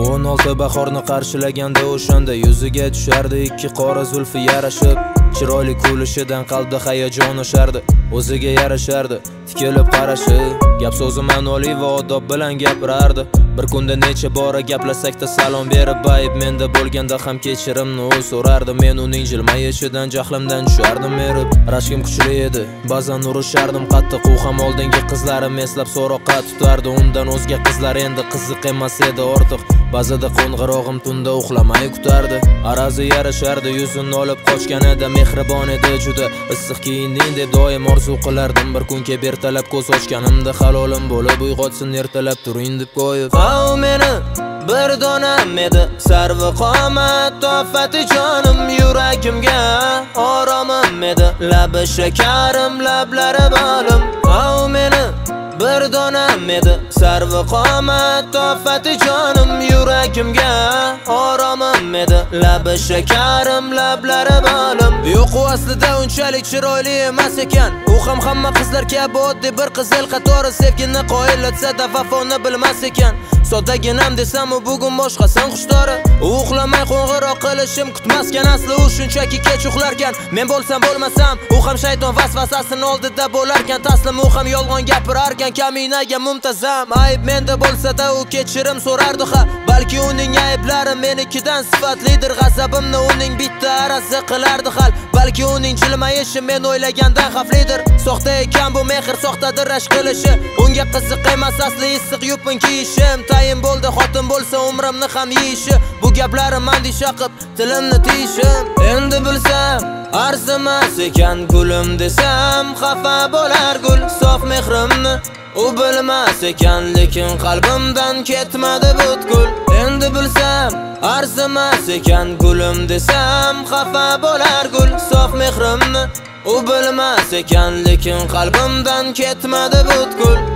16 bahorni qarshilaganda o'shanda yuziga tushardi ikki qora zulfi yarashib. Chiroyli kulishidan qalbda hayajon oshardi, o'ziga yarashardi tikilib qarashi. Gap so'zi ma'noli va odob bilan gapirardi. Bir kunda necha bora gaplashsakda salom berib, ayb menda bo'lganda ham kechirimni u so'rardi. Men uning jilmayishidan jahlimdan tushardim erib. Rashkim kuchli edi, ba'zan urishardim qattiq. U ham oldingi qizlarim eslab so'roqqa tutardi. Undan o'zga qizlar endi qiziq emas edi ortiq. Ba'zida qo'ng'irog'im tunda uxlamay kutardi. Arazi yarashardi, yuzini olib qochganida mehribon edi juda. Issiq kiyinding deb doim orzu qilardim. Bir kun kelib ertalab ko'z ochganimda halolim bo'lib uyg'otsin ertalab turing deb qo'yib. O meni bir donam edi sarvi qomat tofati jonim yuragimga oromim edi labi shakarim lablari balim. O meni bir donam edi sarvi qomat tofati jonim yuragimga oromim edi labi shakarim lablari balim. Yo'q u aslida unchalik chiroyli emas ekan. U ham hamma qizlar kabi oddiy bir qizil qatori sevgini qoyillatsa-da vafoni bilmas ekan. Soddaginam desam u bugun boshqasan xushdori. U uxlamay qo'ng'iroq qilishim kutmasgan, asli u shunchaki kech uxlarkan. Men bo'lsam bo'lmasam u ham shayton vasvasasining oldida bo'larkan. Taslim u ham yolg'on gapirarkan, kaminaga muntazam. Ayb menda bo'lsa-da u kechirim so'rardi ha. Balki uning ayblari menikidan sifatlidir. G'azabimni uning bitta arazi qilardi hal. Balki uning jilmayishi men o'ylagandan xavflidir. Soxta ekan bu mehr, soxtadir rashk qilishi. Unga qiziq emas asli issiq yupun kiyishim. Tayin bo'ldi xotin bo'lsa umrimni ham yeyishi. Bu gaplarim andisha qilib tilimni tiyishim. Endi bilsam arzimas ekan gulim desam xafa bo'lar gul sof mehrimni. U bilmas ekan lekin qalbimdan ketmadi butkul. Endi bilsam arzimas ekan gulim desam xafa bo'lar gul sof mehrimni. U bilmas ekan lekin qalbimdan ketmadi butkul.